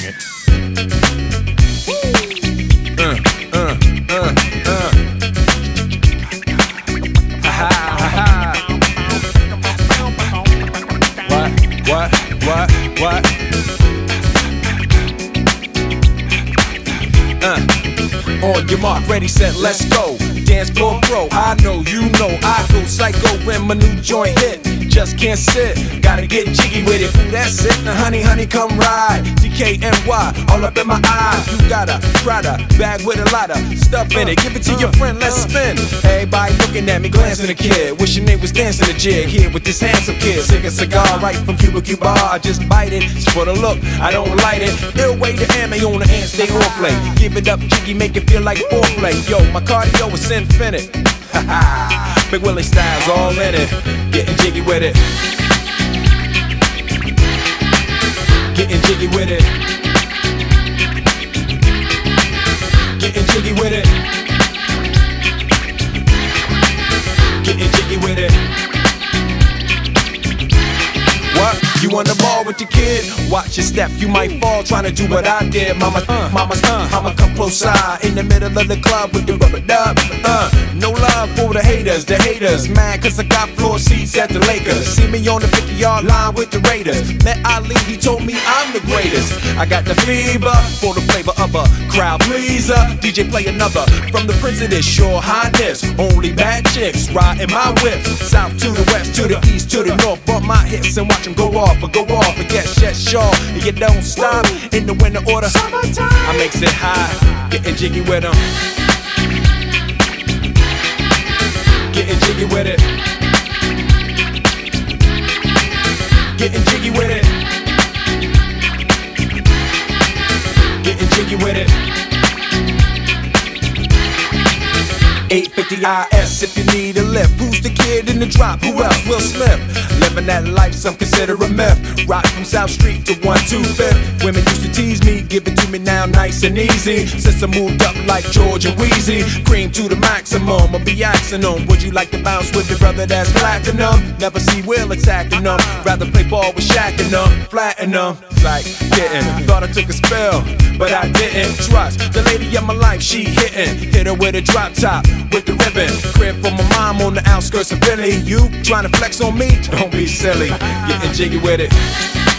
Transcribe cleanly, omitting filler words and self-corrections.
it. What? On your mark, ready, set, let's go. Dance floor pro, I know, you know, I go psycho when my new joint hit. Just can't sit, gotta get jiggy with it. Ooh, that's it, now honey, come ride. DKNY, all up in my eyes. You got a Prada bag with a lot of stuff in it. Give it to your friend, let's spin. Everybody looking at me, glancing a kid. Wishing they was dancing a jig here with this handsome kid. Sick a cigar right from Cuba Cuba. I just bite it, it's for the look, I don't light it. Ill way to ammo on the hand, stay on play. Give it up, jiggy, make it feel like foreplay. Yo, my cardio is infinite. Big Willie style's all in it. Getting jiggy with it. Getting jiggy with it. Getting jiggy with it. Getting jiggy with it. What? You on the ball with the kid? Watch your step, you might fall trying to do what I did. Mama, come close side in the middle of the club with the rubber dub. No love for the haters mad cause I got floor seats at the Lakers. See me on the 50-yard line with the Raiders. Met Ali, he told me I'm the greatest. I got the fever for the flavor of a crowd pleaser. DJ play another from the Prince of this Your Highness. Only bad chicks riding my whip. South to the west, to the east, to the north. Bump my hips and watch them go off. And get shut short, and you don't stop in the winter order. I makes it high, getting jiggy with them. Getting jiggy with it. Getting jiggy with it. Getting jiggy with it. 850 IS if you need a lift. Who's the kid in the drop? Who else? Will Smith. Living that life, some consider a myth. Rock from South Street to 125th. Women used to tease me, give it to me now nice and easy. Since I moved up like George and Wheezy, cream to the maximum, I'll be axing them. Would you like to bounce with your brother that's platinum? Never see Will attacking them. Rather play ball with Shaq and them, flatten them. Like getting, thought I took a spell, but I didn't. Trust the lady of my life, she hitting. Hit her with a drop top, with the ribbon. Crib for my mom on the outskirts of Philly. You trying to flex on me? Don't be silly. Getting jiggy with it.